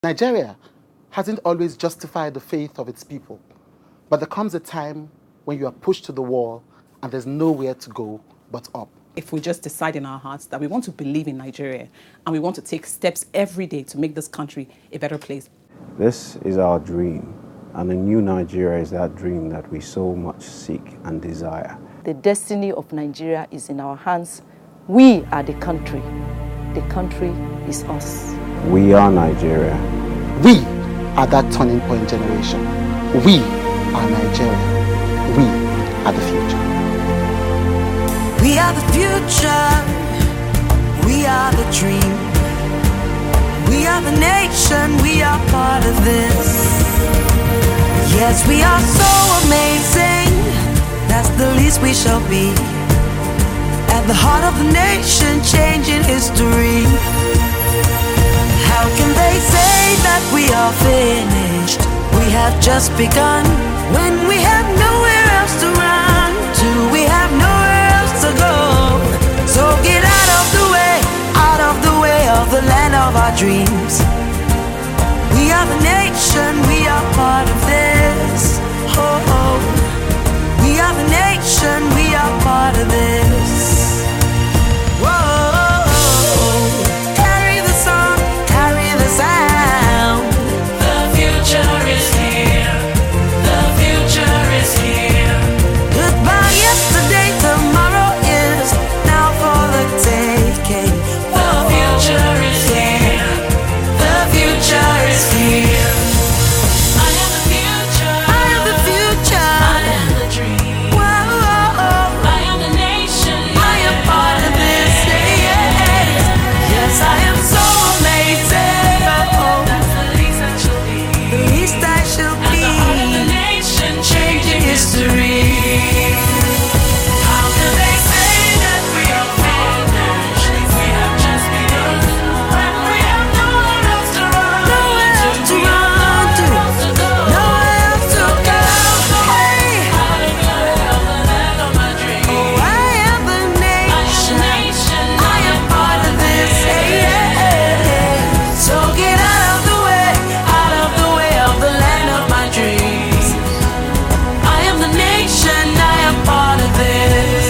Nigeria hasn't always justified the faith of its people, but there comes a time when you are pushed to the wall and there's nowhere to go but up. If we just decide in our hearts that we want to believe in Nigeria and we want to take steps every day to make this country a better place. This is our dream, and a new Nigeria is that dream that we so much seek and desire. The destiny of Nigeria is in our hands. We are the country. The country is us. We are Nigeria. We are that turning point generation. We are Nigeria. We are the future. We are the future. We are the dream. We are the nation. We are part of this. Yes, we are so amazing. That's the least we shall be. At the heart of the nation, changing history. How can they say that we are finished? We have just begun. When we have nowhere else to run to, we have nowhere else to go. So get out of the way of the land of our dreams. We are the nation, we are part of this. Oh, oh. We are the nation, we are part of this. Whoa, carry the song, carry the sound. The future is here. The future is here. Goodbye yesterday, tomorrow is now for the taking. The future is here. The future is here. I am the future. I am the future. I am the dream. Whoa, I am the nation. I am part of this. Yes, I am so amazing. That's the least I shall be. The least I shall be. At the heart of the nation, changing history. How can they say that we are finished? We have just begun. When we have nowhere else to run. Nowhere else to run to. Nowhere else to go. Hey. Out of the land of my dreams. Oh, I am the nation. I am part of this. So get out of the way of the land of my dreams. I am the nation, I am part of this.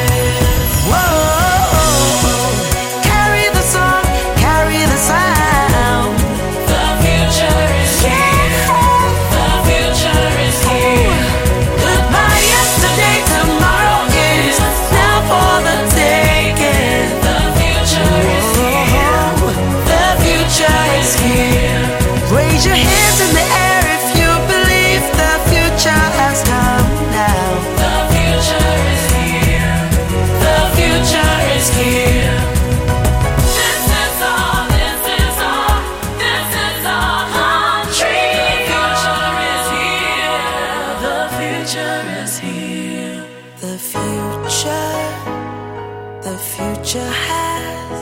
Whoa, carry the song, carry the sound. The future is here. The future is here. Goodbye yesterday, tomorrow is now for the taking. The future is here. The future is here. Raise your hands in the air if you believe the future has come now. The future is here. The future is here. This is our, this is our, this is our country. The future is here. The future is here. The future has.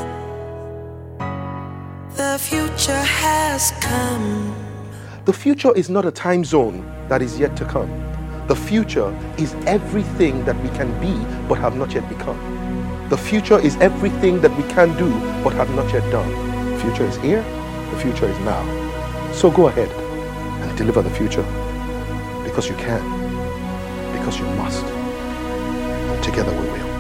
The future has come. The future is not a time zone that is yet to come. The future is everything that we can be but have not yet become. The future is everything that we can do but have not yet done. The future is here. The future is now. So go ahead and deliver the future because you can, because you must, and together we will.